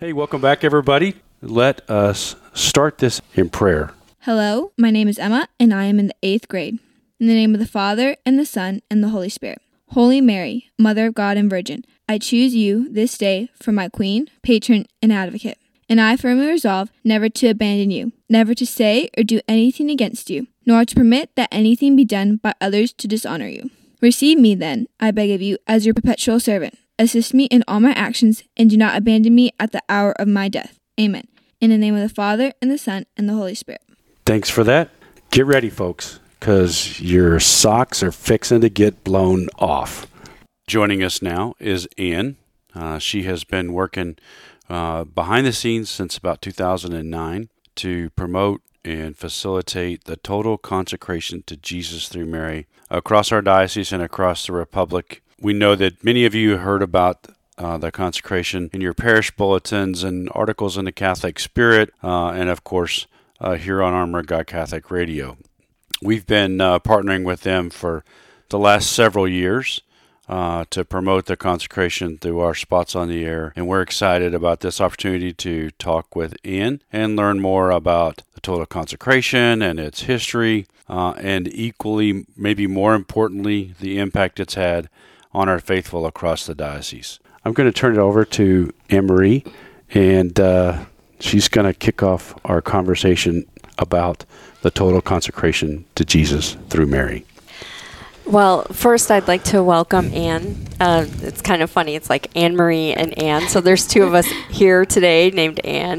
Hey, welcome back, everybody. Let us start this in prayer. Hello, my name is Emma, and I am in the 8th grade. In the name of the Father, and the Son, and the Holy Spirit. Holy Mary, Mother of God and Virgin, I choose you this day for my Queen, Patron, and Advocate. And I firmly resolve never to abandon you, never to say or do anything against you, nor to permit that anything be done by others to dishonor you. Receive me, then, I beg of you, as your perpetual servant. Assist me in all my actions, and do not abandon me at the hour of my death. Amen. In the name of the Father, and the Son, and the Holy Spirit. Thanks for that. Get ready, folks, because your socks are fixing to get blown off. Joining us now is Ann. She has been working behind the scenes since about 2009 to promote and facilitate the total consecration to Jesus through Mary across our diocese and across the Republic. We know that many of you heard about the consecration in your parish bulletins and articles in the Catholic Spirit, and of course here on Armor of God Catholic Radio. We've been partnering with them for the last several years to promote the consecration through our spots on the air, and we're excited about this opportunity to talk with Ann and learn more about the total consecration and its history, and equally, maybe more importantly, the impact it's had on our faithful across the diocese. I'm going to turn it over to Anne-Marie, and she's going to kick off our conversation about the total consecration to Jesus through Mary. Well, first I'd like to welcome Ann. It's kind of funny. It's like Anne-Marie and Ann. So there's two of us here today named Ann.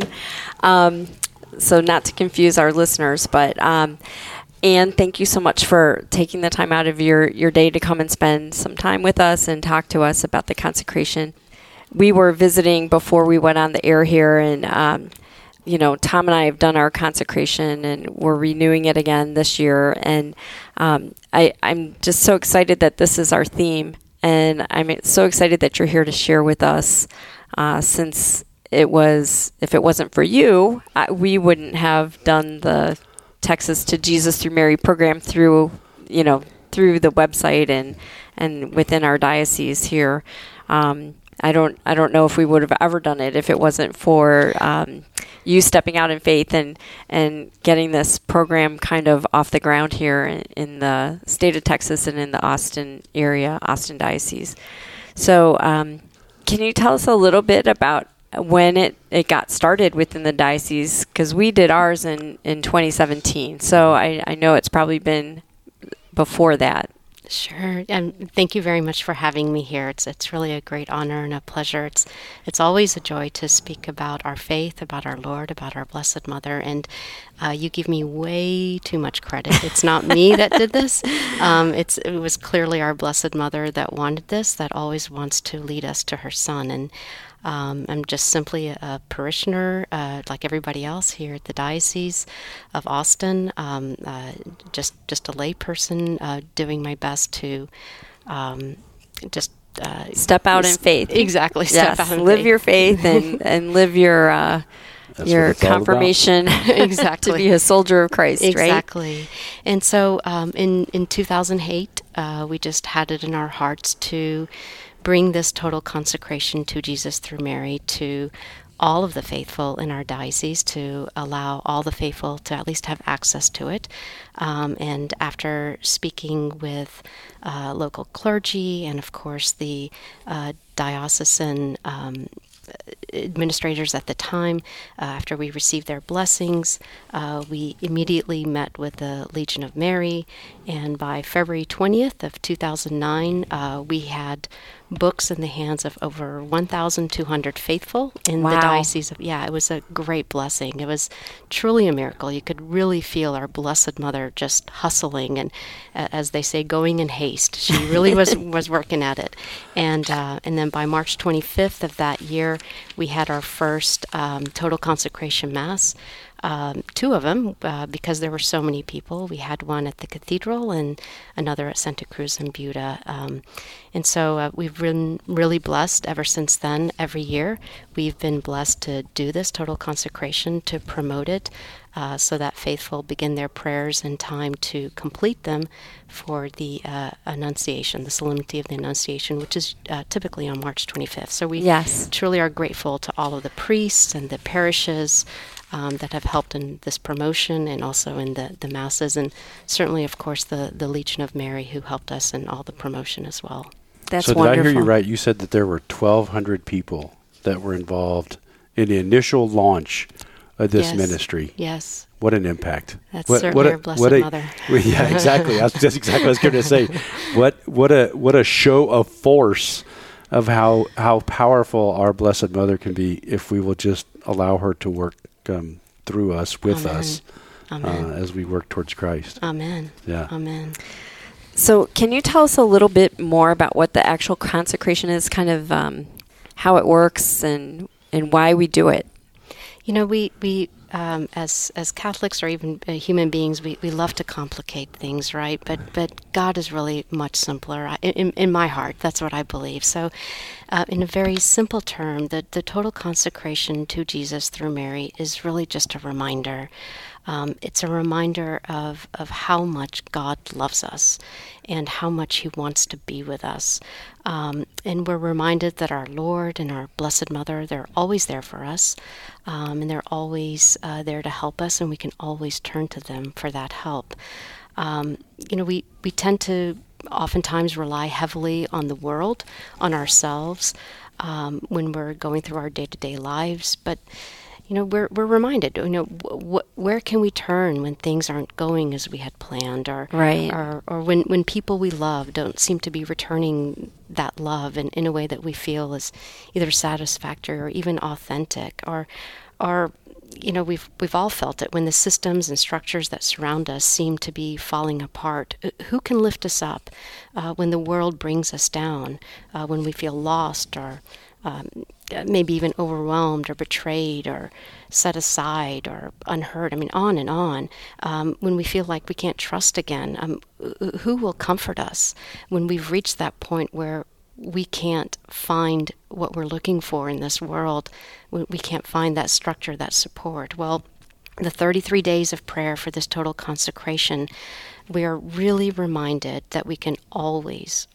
So not to confuse our listeners, but Ann, thank you so much for taking the time out of your day to come and spend some time with us and talk to us about the consecration. We were visiting before we went on the air here, and Tom and I have done our consecration, and we're renewing it again this year. And I'm just so excited that this is our theme, and I'm so excited that you're here to share with us. Since if it wasn't for you, we wouldn't have done the Texas to Jesus through Mary program through the website and within our diocese here. I don't know if we would have ever done it if it wasn't for you stepping out in faith and getting this program kind of off the ground here in the state of Texas and in the Austin area, Austin Diocese. So can you tell us a little bit about when it got started within the diocese? Because we did ours in 2017. So I know it's probably been before that. Sure, and thank you very much for having me here. It's really a great honor and a pleasure. It's always a joy to speak about our faith, about our Lord, about our Blessed Mother, and you give me way too much credit. It's not me that did this. It was clearly our Blessed Mother that wanted this, that always wants to lead us to her Son, and I'm just simply a parishioner, like everybody else here at the Diocese of Austin, just a lay person doing my best to step out in faith. Exactly, step out in live faith. Your faith and live your confirmation exactly to be a soldier of Christ, exactly. Right? And so in 2008, we just had it in our hearts to bring this total consecration to Jesus through Mary to all of the faithful in our diocese, to allow all the faithful to at least have access to it. And after speaking with local clergy and, of course, the diocesan administrators at the time, after we received their blessings, we immediately met with the Legion of Mary, and by February 20th of 2009, we had books in the hands of over 1,200 faithful in the diocese of, it was a great blessing. It was truly a miracle. You could really feel our Blessed Mother just hustling and, as they say, going in haste. She really was working at it. And then by March 25th of that year, we had our first total consecration mass. Two of them, because there were so many people. We had one at the cathedral and another at Santa Cruz in Buda. And so we've been really blessed ever since then. Every year we've been blessed to do this total consecration, to promote it. so that faithful begin their prayers in time to complete them for the Annunciation, the Solemnity of the Annunciation, which is typically on March 25th. So we truly are grateful to all of the priests and the parishes that have helped in this promotion and also in the masses, and certainly, of course, the Legion of Mary who helped us in all the promotion as well. That's wonderful. wonderful. Did I hear you right? You said that there were 1,200 people that were involved in the initial launch of this ministry. Yes. What an impact. That's certainly our Blessed Mother. Yeah, exactly. That's exactly what I was going to say. What a show of force of how powerful our Blessed Mother can be if we will just allow her to work through us, with us, as we work towards Christ. Amen. Yeah. Amen. So can you tell us a little bit more about what the actual consecration is, kind of how it works and why we do it? You know, we as Catholics or even human beings, we love to complicate things, right? But God is really much simpler. In my heart, that's what I believe. So in a very simple term, the total consecration to Jesus through Mary is really just a reminder. It's a reminder of how much God loves us and how much He wants to be with us. And we're reminded that our Lord and our Blessed Mother, they're always there for us, and they're always there to help us, and we can always turn to them for that help. We tend to oftentimes rely heavily on the world, on ourselves, when we're going through our day-to-day lives, but we're reminded, where can we turn when things aren't going as we had planned, or when people we love don't seem to be returning that love in a way that we feel is either satisfactory or even authentic, or we've all felt it when the systems and structures that surround us seem to be falling apart. Who can lift us up when the world brings us down, when we feel lost or maybe even overwhelmed or betrayed or set aside or unheard? I mean, on and on. When we feel like we can't trust again, who will comfort us when we've reached that point where we can't find what we're looking for in this world? We can't find that structure, that support. Well, the 33 days of prayer for this total consecration, we are really reminded that we can always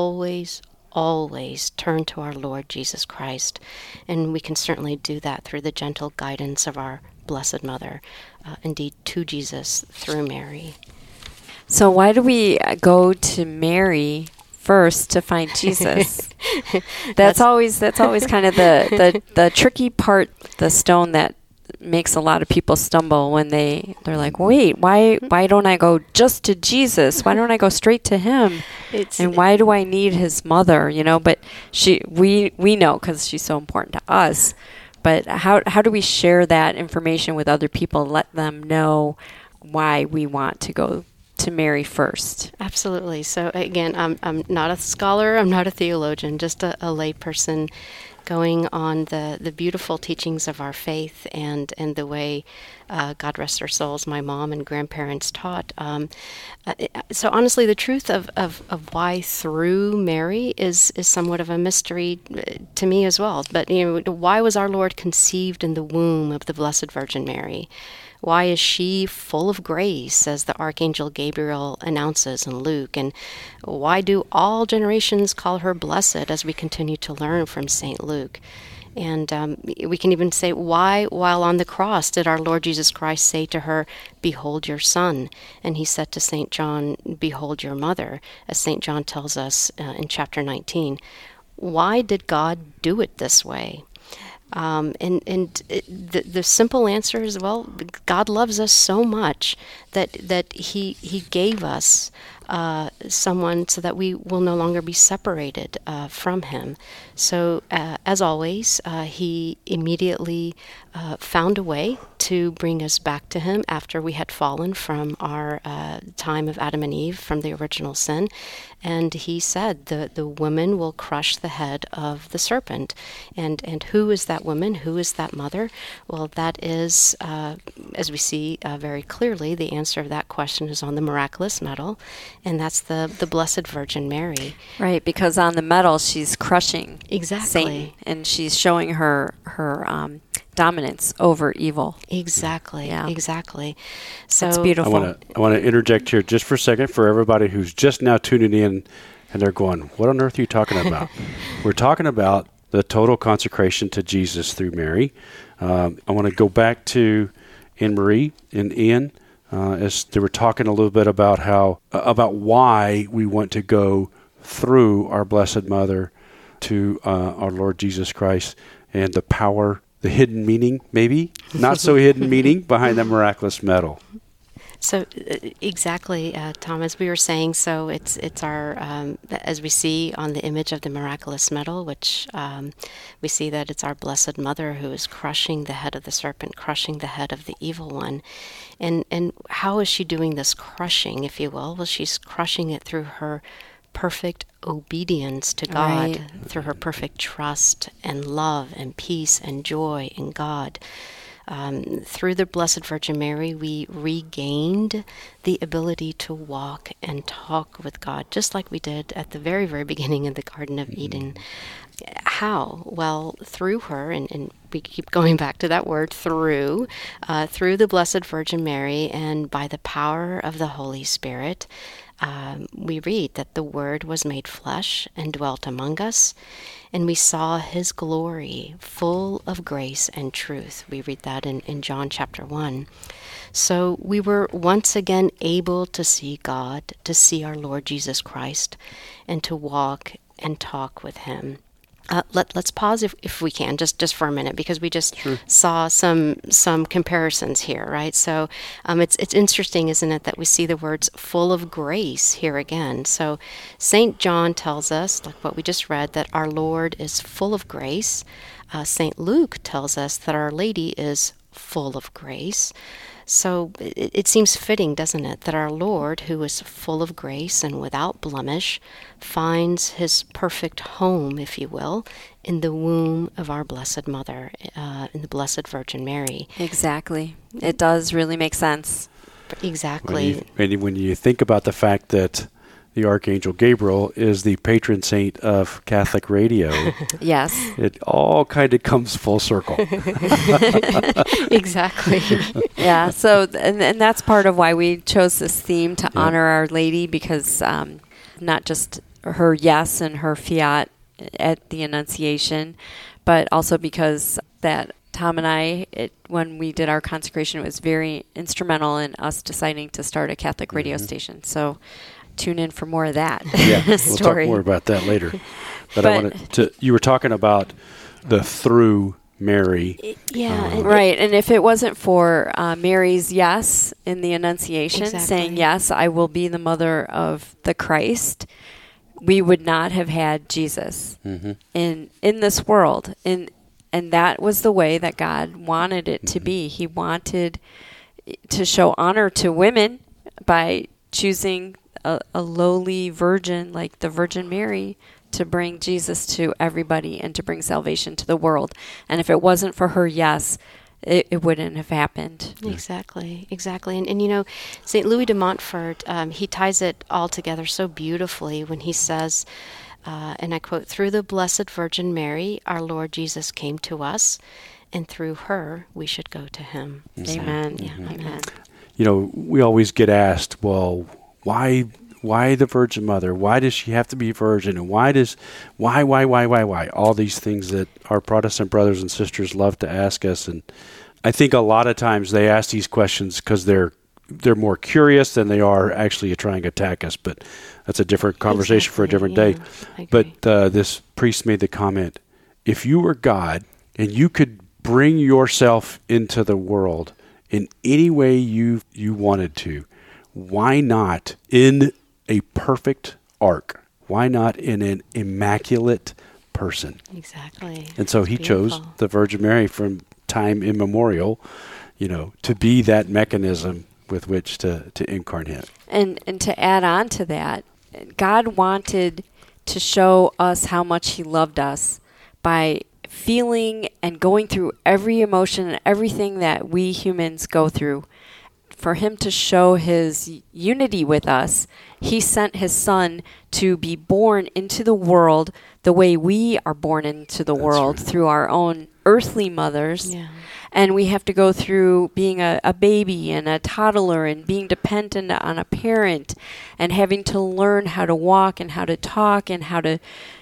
turn to our Lord Jesus Christ. And we can certainly do that through the gentle guidance of our Blessed Mother, indeed to Jesus through Mary. So why do we go to Mary first to find Jesus? That's always kind of the tricky part, the stone that makes a lot of people stumble when they're like, wait, why don't I go just to Jesus? Why don't I go straight to Him? And why do I need His mother? But we know because she's so important to us. But how do we share that information with other people? Let them know why we want to go to Mary first. Absolutely. So again, I'm not a scholar. I'm not a theologian. Just a lay person going on the beautiful teachings of our faith and the way, God rest their souls, my mom and grandparents taught. So honestly, the truth of why through Mary is somewhat of a mystery to me as well. But why was our Lord conceived in the womb of the Blessed Virgin Mary? Why is she full of grace, as the Archangel Gabriel announces in Luke? And why do all generations call her blessed, as we continue to learn from St. Luke? And we can even say, why, while on the cross, did our Lord Jesus Christ say to her, "Behold your son"? And He said to St. John, "Behold your mother," as St. John tells us in chapter 19. Why did God do it this way? The simple answer is, well, God loves us so much that He gave us someone so that we will no longer be separated from Him. So, as always, He immediately found a way to bring us back to Him after we had fallen from our time of Adam and Eve, from the original sin. And He said, the woman will crush the head of the serpent. And who is that woman? Who is that mother? Well, that is, as we see very clearly, the answer of that question is on the miraculous medal, and that's the Blessed Virgin Mary. Right, because on the medal she's crushing exactly Satan, and she's showing her dominance over evil. Exactly. Yeah. Exactly. So It's beautiful. I want to interject here just for a second for everybody who's just now tuning in and they're going, what on earth are you talking about? We're talking about the total consecration to Jesus through Mary. I want to go back to Anne-Marie and Ian as they were talking a little bit about about why we want to go through our Blessed Mother to our Lord Jesus Christ and the power, the hidden meaning, maybe not so hidden meaning behind the miraculous medal. So exactly, Tom, as we were saying, so it's our, as we see on the image of the miraculous medal, which we see that it's our Blessed Mother who is crushing the head of the serpent, crushing the head of the evil one. And how is she doing this crushing, if you will? Well, she's crushing it through her perfect obedience to God, Right. through her perfect trust and love and peace and joy in God. Through the Blessed Virgin Mary, we regained the ability to walk and talk with God, just like we did at the very, very beginning of the Garden of Eden. How? Well, through her, and we keep going back to that word, through the Blessed Virgin Mary, and by the power of the Holy Spirit, we read that the Word was made flesh and dwelt among us, and we saw His glory, full of grace and truth. We read that in John chapter 1. So we were once again able to see God, to see our Lord Jesus Christ, and to walk and talk with Him. Let's pause if we can, just for a minute, because we just saw some comparisons here, right? So it's interesting, isn't it, that we see the words full of grace here again. So St. John tells us, like what we just read, that our Lord is full of grace. St. Luke tells us that Our Lady is full of grace. So it seems fitting, doesn't it, that our Lord, who is full of grace and without blemish, finds His perfect home, if you will, in the womb of our Blessed Mother, in the Blessed Virgin Mary. Exactly. It does really make sense. Exactly. When you think about the fact that the Archangel Gabriel is the patron saint of Catholic radio, Yes. it all kind of comes full circle. Exactly. Yeah. So, and that's part of why we chose this theme to honor Our Lady, because not just her yes and her fiat at the Annunciation, but also because that Tom and I, when we did our consecration, it was very instrumental in us deciding to start a Catholic radio station. So tune in for more of that We'll talk more about that later. But I wanted to, you were talking about the through Mary. Yeah. Right. And if it wasn't for Mary's yes in the Annunciation, Exactly. saying, yes, I will be the mother of the Christ, we would not have had Jesus in this world. And that was the way that God wanted it to be. He wanted to show honor to women by choosing a lowly virgin like the Virgin Mary to bring Jesus to everybody and to bring salvation to the world. And if it wasn't for her yes, it wouldn't have happened. Exactly. And you know, St. Louis de Montfort, he ties it all together so beautifully when he says, and I quote, "Through the Blessed Virgin Mary, our Lord Jesus came to us, and through her we should go to Him." Amen. Yeah, amen. You know, we always get asked, well, why the Virgin Mother? Why does she have to be virgin? And why all these things that our Protestant brothers and sisters love to ask us. And I think a lot of times they ask these questions because they're more curious than they are actually trying to attack us. But that's a different conversation for a different day. I agree. But this priest made the comment, if you were God and you could bring yourself into the world in any way you wanted to, why not in a perfect ark? Why not in an immaculate person? Exactly. And so It's He chose beautiful. the Virgin Mary from time immemorial, to be that mechanism with which to incarnate. And to add on to that, God wanted to show us how much He loved us by feeling and going through every emotion and everything that we humans go through. For Him to show His unity with us, He sent His Son to be born into the world the way we are born into the world, right. through our own earthly mothers. Yeah. And we have to go through being a baby and a toddler and being dependent on a parent and having to learn how to walk and how to talk and how to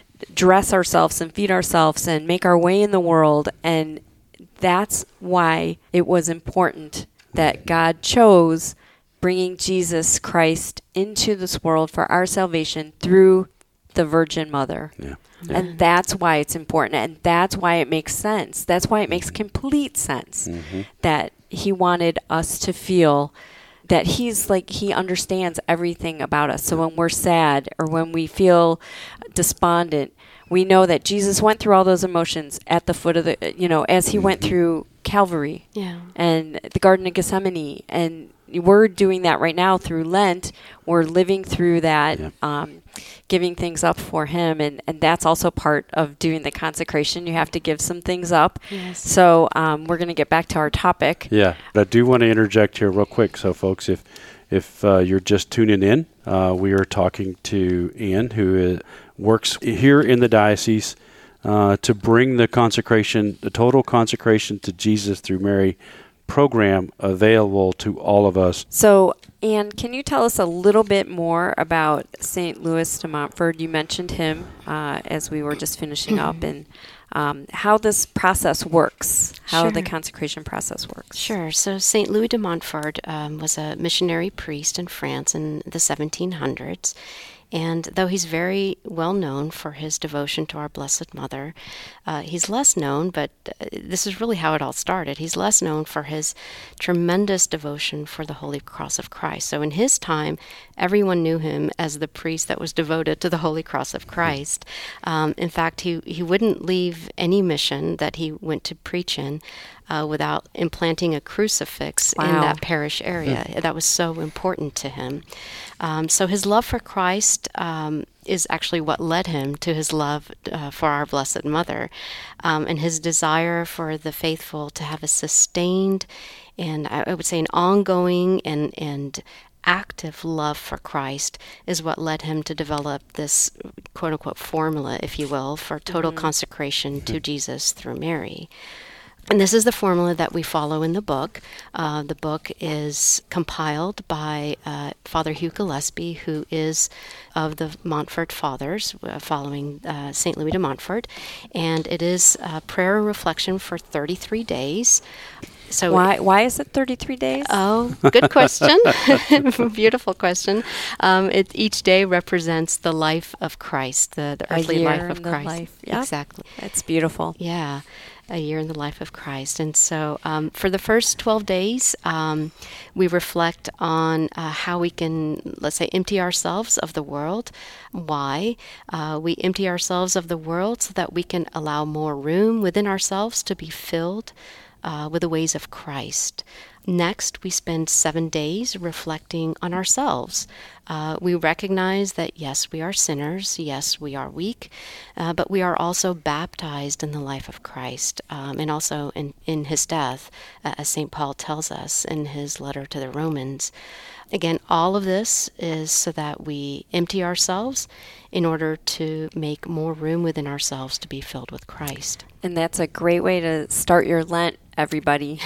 dress ourselves and feed ourselves and make our way in the world. And that's why it was important that God chose bringing Jesus Christ into this world for our salvation through the Virgin Mother. Yeah. And that's why it's important. And that's why it makes sense. That's why it makes complete sense that he wanted us to feel that he understands everything about us. So when we're sad or when we feel despondent, we know that Jesus went through all those emotions at the foot of the, as he went through Calvary and the Garden of Gethsemane. And we're doing that right now through Lent. We're living through that, giving things up for him. And that's also part of doing the consecration. You have to give some things up. Yes. So we're going to get back to our topic. Yeah, I do want to interject here real quick. So, folks, if you're just tuning in, we are talking to Ann, who works here in the diocese to bring the total consecration to Jesus through Mary program available to all of us. So, Ann, can you tell us a little bit more about St. Louis de Montfort? You mentioned him as we were just finishing up, and how this process works, how the consecration process works. Sure. So St. Louis de Montfort was a missionary priest in France in the 1700s. And though he's very well known for his devotion to our Blessed Mother, he's less known, but this is really how it all started. He's less known for his tremendous devotion for the Holy Cross of Christ. So in his time, everyone knew him as the priest that was devoted to the Holy Cross of Christ. In fact, he wouldn't leave any mission that he went to preach in without implanting a crucifix in that parish area. That was so important to him. So his love for Christ is actually what led him to his love for our Blessed Mother, and his desire for the faithful to have a sustained and I would say an ongoing and active love for Christ is what led him to develop this quote-unquote formula, if you will, for total consecration to Jesus through Mary. And this is the formula that we follow in the book. The book is compiled by Father Hugh Gillespie, who is of the Montfort Fathers, following St. Louis de Montfort. And it is prayer and reflection for 33 days. So why is it 33 days? Oh, good question. Beautiful question. Each day represents the life of Christ, the earthly life of Christ. Yep. Exactly. That's beautiful. Yeah. A year in the life of Christ. And so for the first 12 days, we reflect on how we can, let's say, empty ourselves of the world. Why? We empty ourselves of the world so that we can allow more room within ourselves to be filled with the ways of Christ. Next, we spend 7 days reflecting on ourselves. We recognize that, yes, we are sinners, yes, we are weak, but we are also baptized in the life of Christ, and also in his death, as St. Paul tells us in his letter to the Romans. Again, all of this is so that we empty ourselves in order to make more room within ourselves to be filled with Christ. And that's a great way to start your Lent, everybody.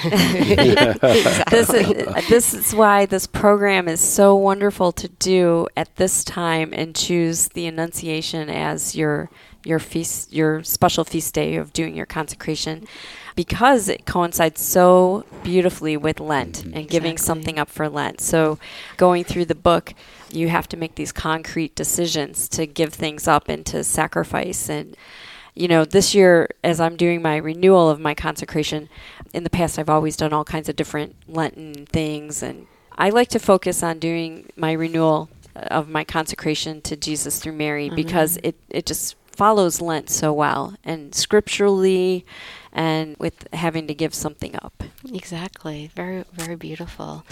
This is why this program is so wonderful to do at this time, and choose the Annunciation as your feast, your special feast day of doing your consecration, because it coincides so beautifully with Lent and giving something up for Lent. So going through the book, you have to make these concrete decisions to give things up and to sacrifice. And this year, as I'm doing my renewal of my consecration, in the past I've always done all kinds of different Lenten things, and I like to focus on doing my renewal of my consecration to Jesus through Mary, because it just follows Lent so well, and scripturally, and with having to give something up. Exactly. Very, very beautiful.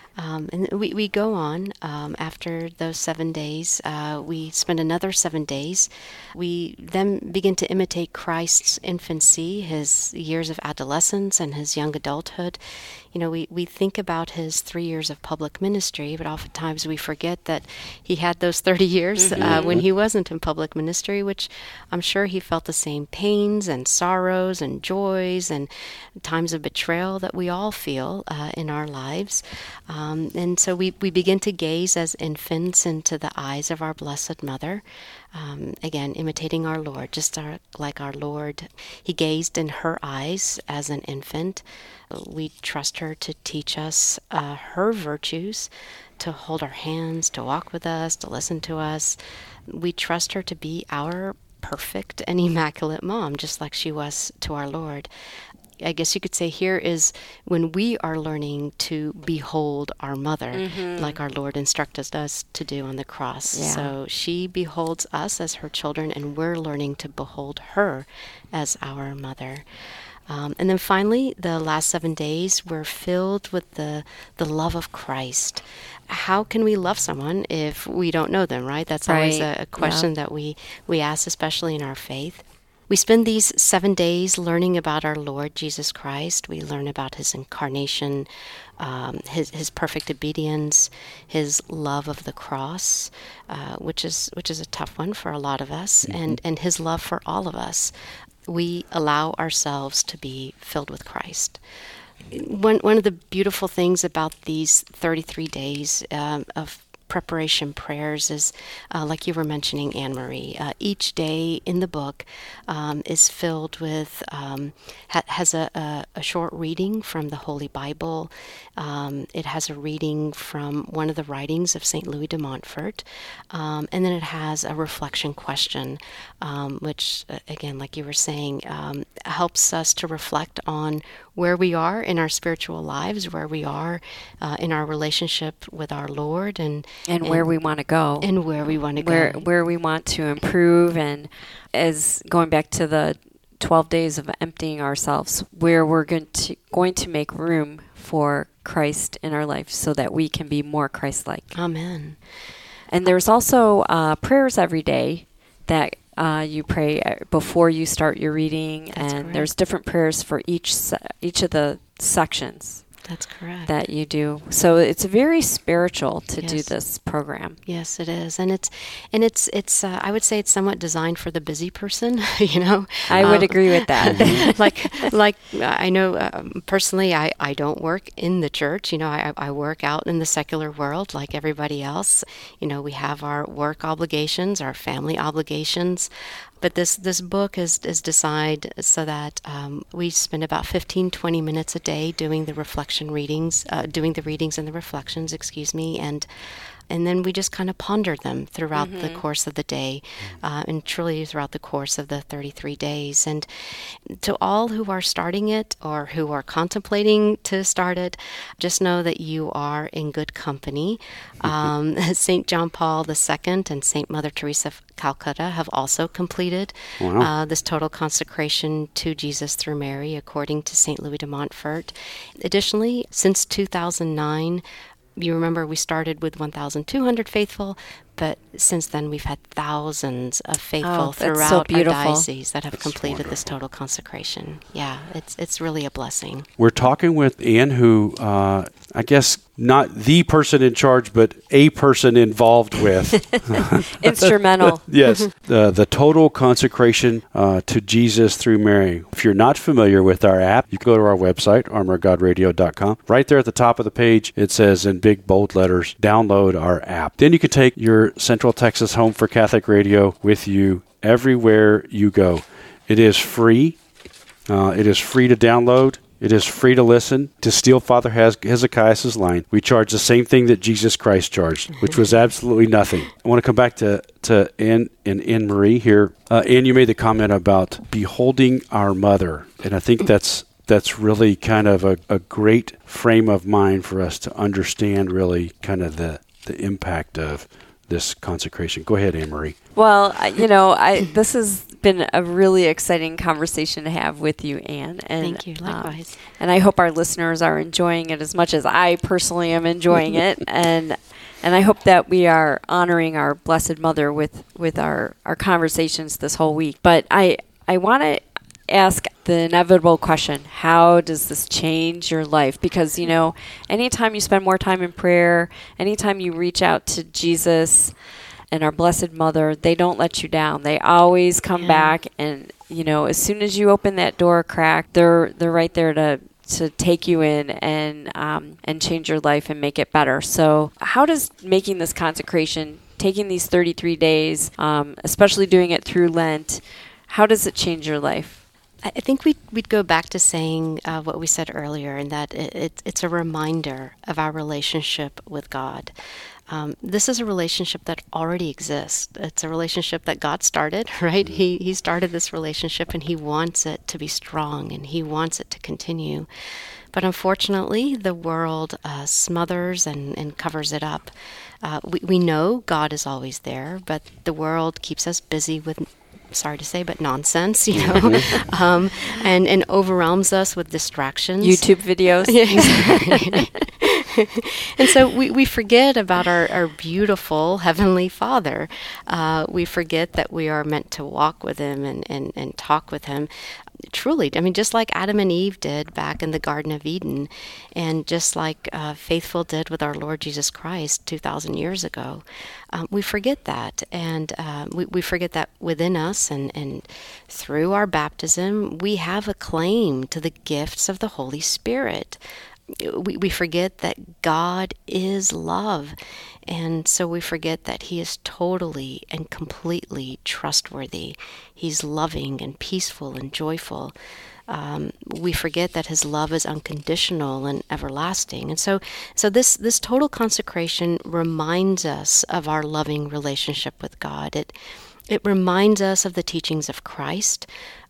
And we go on after those 7 days. We spend another 7 days. We then begin to imitate Christ's infancy, his years of adolescence, and his young adulthood. We think about his 3 years of public ministry, but oftentimes we forget that he had those 30 years when he wasn't in public ministry, which I'm sure he felt the same pains and sorrows and joys and times of betrayal that we all feel in our lives. And so we begin to gaze as infants into the eyes of our Blessed Mother. Again, imitating our Lord, like our Lord. He gazed in her eyes as an infant. We trust her to teach us her virtues, to hold our hands, to walk with us, to listen to us. We trust her to be our perfect and immaculate mom, just like she was to our Lord. I guess you could say here is when we are learning to behold our mother, like our Lord instructed us to do on the cross. Yeah. So she beholds us as her children, and we're learning to behold her as our mother. And then finally, the last 7 days, we're filled with the love of Christ. How can we love someone if we don't know them, right? That's always a question that we ask, especially in our faith. We spend these 7 days learning about our Lord Jesus Christ. We learn about his incarnation, his perfect obedience, his love of the cross, which is a tough one for a lot of us, and his love for all of us. We allow ourselves to be filled with Christ. One of the beautiful things about these 33 days of preparation prayers is, like you were mentioning, Anne-Marie, each day in the book is filled with, has a short reading from the Holy Bible. It has a reading from one of the writings of St. Louis de Montfort, and then it has a reflection question, which, again, like you were saying, helps us to reflect on where we are in our spiritual lives, where we are in our relationship with our Lord, and where we want to go. And where we want to go. Where we want to improve, and as going back to the 12 days of emptying ourselves, where we're going to make room for Christ in our life so that we can be more Christ-like. Amen. And there's also prayers every day that you pray before you start your reading. That's and correct. There's different prayers for each of the sections. That's correct. That you do. So it's very spiritual to do Yes. this program. Yes, it is, and it's. I would say it's somewhat designed for the busy person. I would agree with that. like I know personally, I don't work in the church. I work out in the secular world like everybody else. We have our work obligations, our family obligations. But this book is designed so that we spend about 15-20 minutes a day doing the reflection readings, doing the readings and the reflections, and then we just kind of ponder them throughout the course of the day, and truly throughout the course of the 33 days. And to all who are starting it or who are contemplating to start it, just know that you are in good company. St. John Paul II and St. Mother Teresa of Calcutta have also completed this total consecration to Jesus through Mary, according to St. Louis de Montfort. Additionally, since 2009, you remember we started with 1,200 faithful, but since then we've had thousands of faithful throughout our diocese that have completed this total consecration. Yeah, it's really a blessing. We're talking with Anne, who I guess not the person in charge, but a person involved with. Instrumental. Yes, the total consecration to Jesus through Mary. If you're not familiar with our app, you can go to our website, armorofgodradio.com. Right there at the top of the page, it says in big bold letters, download our app. Then you can take your Central Texas Home for Catholic Radio with you everywhere you go. It is free. It is free to download. It is free to listen. To steal Father Hezekiah's line, we charge the same thing that Jesus Christ charged, which was absolutely nothing. I want to come back to Anne and Anne-Marie here. Anne, you made the comment about beholding our mother, and I think that's really kind of a great frame of mind for us to understand really kind of the impact of this consecration. Go ahead, Anne-Marie. Well, this is been a really exciting conversation to have with you, Ann. And, Thank you. Likewise. And I hope our listeners are enjoying it as much as I personally am enjoying it. And I hope that we are honoring our Blessed Mother with our conversations this whole week. But I want to ask the inevitable question: how does this change your life? Because, anytime you spend more time in prayer, anytime you reach out to Jesus and our Blessed Mother, they don't let you down. They always come back, and as soon as you open that door crack, they're right there to take you in and change your life and make it better. So how does making this consecration, taking these 33 days, especially doing it through Lent, how does it change your life? I think we'd go back to saying what we said earlier, and that it's a reminder of our relationship with God. This is a relationship that already exists. It's a relationship that God started, right? He started this relationship, and He wants it to be strong, and He wants it to continue. But unfortunately, the world smothers and covers it up. We know God is always there, but the world keeps us busy with, sorry to say, but nonsense, and overwhelms us with distractions. YouTube videos. And so we forget about our beautiful Heavenly Father. We forget that we are meant to walk with Him and talk with Him. Truly, I mean, just like Adam and Eve did back in the Garden of Eden, and just like Faithful did with our Lord Jesus Christ 2,000 years ago, we forget that. And we forget that within us and through our baptism, we have a claim to the gifts of the Holy Spirit. We forget that God is love, and so we forget that He is totally and completely trustworthy. He's loving and peaceful and joyful. We forget that His love is unconditional and everlasting. And so this total consecration reminds us of our loving relationship with God. It reminds us of the teachings of Christ,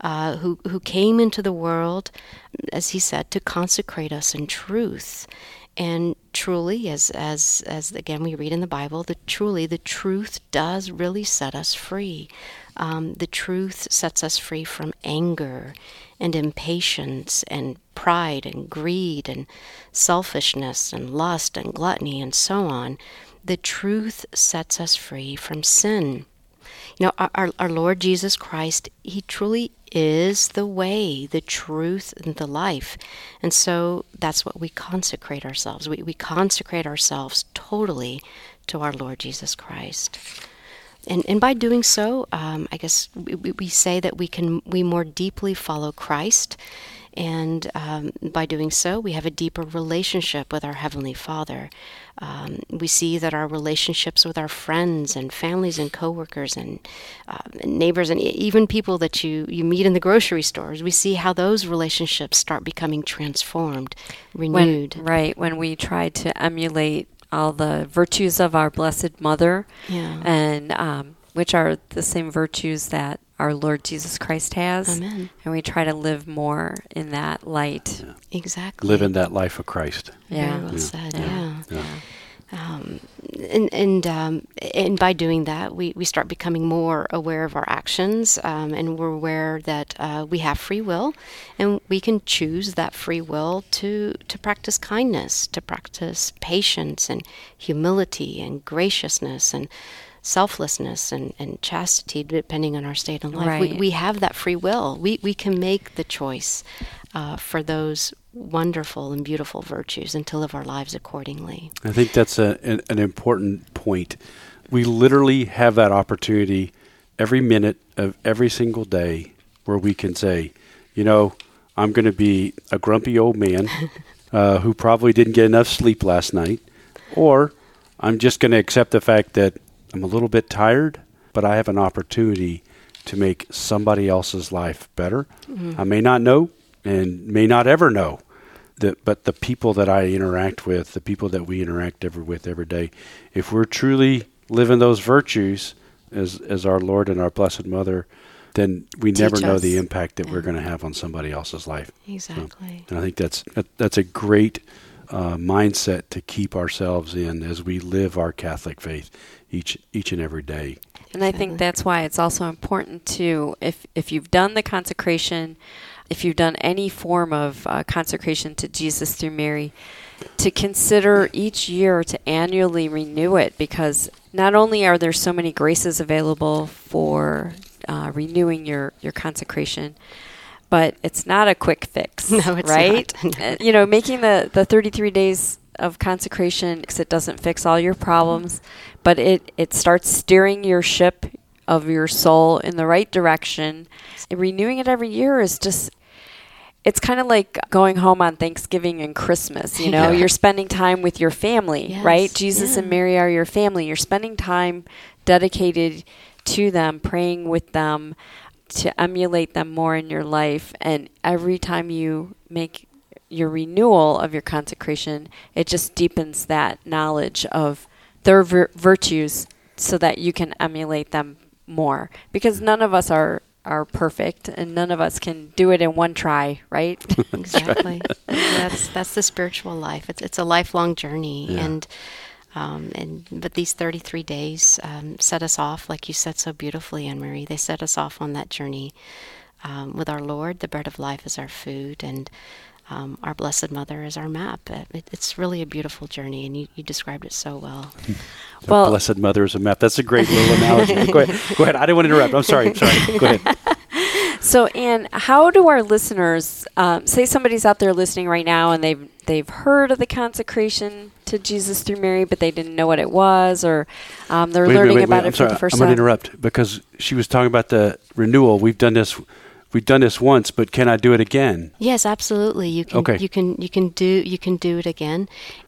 who came into the world, as He said, to consecrate us in truth. And truly, as again we read in the Bible, the truth does really set us free. The truth sets us free from anger and impatience and pride and greed and selfishness and lust and gluttony and so on. The truth sets us free from sin. Our Lord Jesus Christ, He truly is the way, the truth, and the life. And so that's what we consecrate ourselves. We consecrate ourselves totally to our Lord Jesus Christ. And by doing so, I guess we say that we more deeply follow Christ. And by doing so, we have a deeper relationship with our Heavenly Father. We see that our relationships with our friends and families and coworkers and neighbors and even people that you meet in the grocery stores, we see how those relationships start becoming transformed, renewed. When we try to emulate all the virtues of our Blessed Mother, and which are the same virtues that our Lord Jesus Christ has. Amen. And we try to live more in that light. Yeah. Exactly. Live in that life of Christ. Very well said. Yeah. Yeah. And by doing that, we start becoming more aware of our actions, and we're aware that we have free will, and we can choose that free will to practice kindness, to practice patience and humility and graciousness and selflessness and chastity, depending on our state in life. Right. We have that free will. We can make the choice for those wonderful and beautiful virtues and to live our lives accordingly. I think that's an important point. We literally have that opportunity every minute of every single day where we can say, I'm going to be a grumpy old man who probably didn't get enough sleep last night, or I'm just going to accept the fact that I'm a little bit tired, but I have an opportunity to make somebody else's life better. Mm-hmm. I may not know and may not ever know, but the people that I interact with, the people that we interact with every day, if we're truly living those virtues as our Lord and our Blessed Mother, then we never know the impact that we're going to have on somebody else's life. Exactly. And I think that's a great mindset to keep ourselves in as we live our Catholic faith each and every day. And I think that's why it's also important to, if you've done the consecration, if you've done any form of consecration to Jesus through Mary, to consider each year to annually renew it, because not only are there so many graces available for renewing your consecration, but it's not a quick fix. No, it's right? not. Making the 33 days of consecration, because it doesn't fix all your problems, but it starts steering your ship of your soul in the right direction. And renewing it every year is just, it's kind of like going home on Thanksgiving and Christmas. You're spending time with your family, Yes, right? Jesus and Mary are your family. You're spending time dedicated to them, praying with them, to emulate them more in your life. And every time you make your renewal of your consecration, it just deepens that knowledge of their virtues so that you can emulate them more. Because none of us are perfect, and none of us can do it in one try, right? Exactly. That's the spiritual life. It's a lifelong journey, but these 33 days set us off, like you said so beautifully, Anne-Marie. They set us off on that journey with our Lord. The bread of life is our food, and our Blessed Mother is our map. It's really a beautiful journey, and you described it so well. The Blessed Mother is a map. That's a great little analogy. Go ahead. I didn't want to interrupt. I'm sorry. Go ahead. So, Anne, how do our listeners, say somebody's out there listening right now and they've heard of the consecration to Jesus through Mary, but they didn't know what it was, or they're learning about it for the first time? I'm going to interrupt because she was talking about the renewal. We've done this once, but can I do it again? Yes, absolutely. You can. Okay. You can do it again.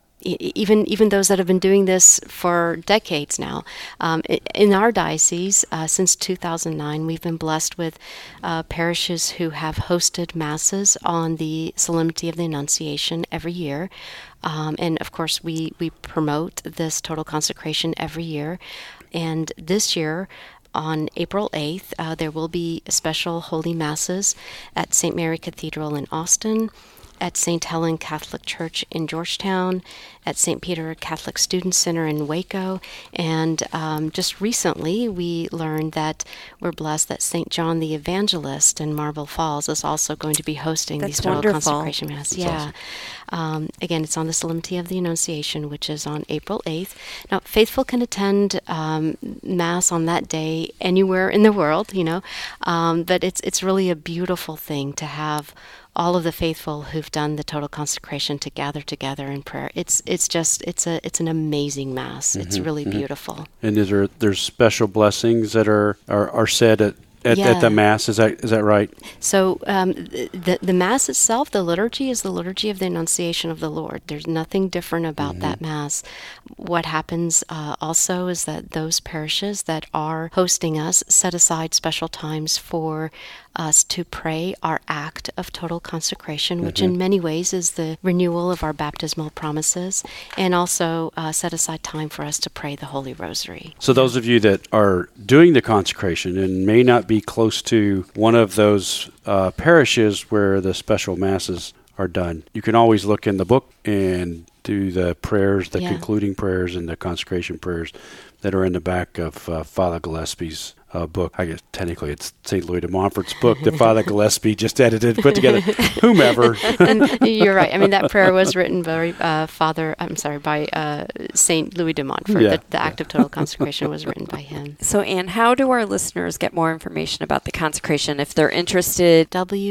Even those that have been doing this for decades now. In our diocese, since 2009, we've been blessed with parishes who have hosted masses on the Solemnity of the Annunciation every year. And of course, we promote this total consecration every year. And this year, on April 8th, there will be special holy masses at St. Mary Cathedral in Austin, at St. Helen Catholic Church in Georgetown, at St. Peter Catholic Student Center in Waco, and just recently we learned that we're blessed that St. John the Evangelist in Marble Falls is also going to be hosting these total consecration Mass. That's awesome. Again, it's on the Solemnity of the Annunciation, which is on April 8th. Now, faithful can attend Mass on that day anywhere in the world, but it's really a beautiful thing to have all of the faithful who've done the total consecration to gather together in prayer. It's an amazing Mass. It's really beautiful. And there's special blessings that are said at the Mass. Is that right? So the Mass itself, the liturgy, is the liturgy of the Annunciation of the Lord. There's nothing different about that Mass. What happens also is that those parishes that are hosting us set aside special times for us to pray our act of total consecration, which in many ways is the renewal of our baptismal promises, and also set aside time for us to pray the Holy Rosary. So those of you that are doing the consecration and may not be close to one of those parishes where the special masses are done, you can always look in the book and do the prayers, the concluding prayers and the consecration prayers that are in the back of Father Gillespie's book. I guess technically it's St. Louis de Montfort's book that Father Gillespie just edited, put together, whomever. And you're right. I mean, that prayer was written by St. Louis de Montfort. The act of total consecration was written by him. So, Anne, how do our listeners get more information about the consecration if they're interested?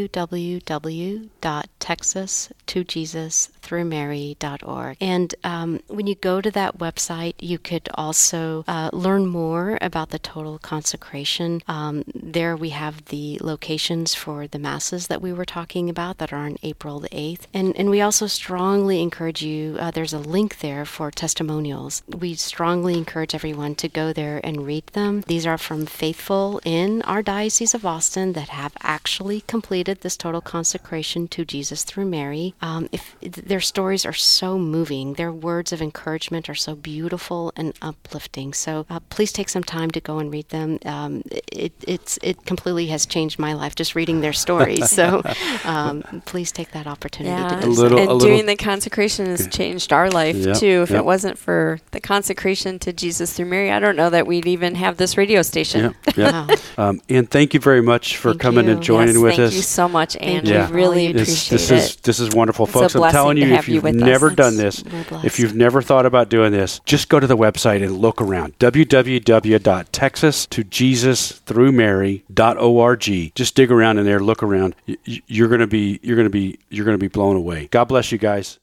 www.texas2jesusthroughmary.org. And when you go to that website, you could also learn more about the total consecration. There we have the locations for the masses that we were talking about that are on April the 8th. And we also strongly encourage you, there's a link there for testimonials. We strongly encourage everyone to go there and read them. These are from faithful in our Diocese of Austin that have actually completed this total consecration to Jesus through Mary. If their stories are so moving. Their words of encouragement are so beautiful and uplifting. So please take some time to go and read them. It completely has changed my life just reading their stories. So please take that opportunity to do so. Doing the consecration has changed our life too. If it wasn't for the consecration to Jesus through Mary, I don't know that we'd even have this radio station. Wow. And thank you very much for coming and joining with us. Thank you so much, Anne. We really appreciate it. This is wonderful, folks. I'm telling you, if you've never done this, if you've never thought about doing this, just go to the website and look around. www.texastojesusthroughmary.org. Just dig around in there, look around. You're going to be blown away. God bless you guys.